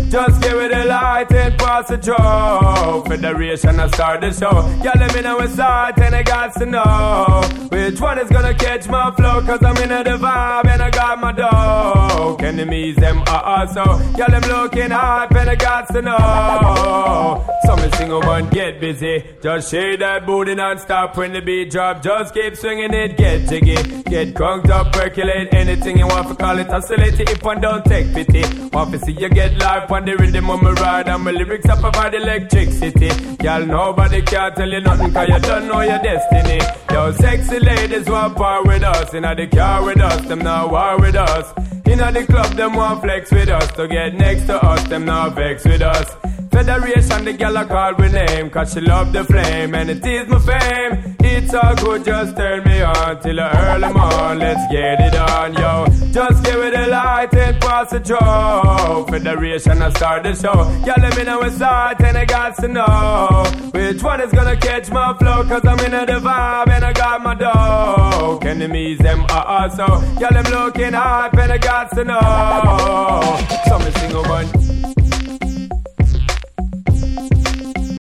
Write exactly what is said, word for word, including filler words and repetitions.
Just give it a light and pass the joke. Federation, I start the show. Y'all let me know what's start and I got to know which one is gonna catch my flow. Cause I'm in the vibe and I got my dough. Enemies, them are also. Y'all them looking hype and I got to know. So me single one, get busy. Just shake that booty non-stop when the beat drop. Just keep swinging it, get jiggy. Get crunked up, percolate. Anything you want to call it oscillate. If one don't take pity. Want to see you get live on the rhythm of my ride. And my lyrics up about electricity. Y'all nobody can tell you nothing cause you don't know your destiny. Yo, sexy ladies want part with us. Inna the car with us, them not war with us. Inna the club, them want flex with us. To get next to us, them not vex with us. Federation, the gal I call with name. Cause she love the flame and it is my fame. It's all good, just turn me on till I early morn. Let's get it on, yo. Just give it a light and pass the joke. Federation, I start the show. Y'all let me know what's start and I got to know which one is gonna catch my flow. Cause I'm in the vibe and I got my dough. Enemies, them are also. Y'all them looking hype and I got to know. So me single one.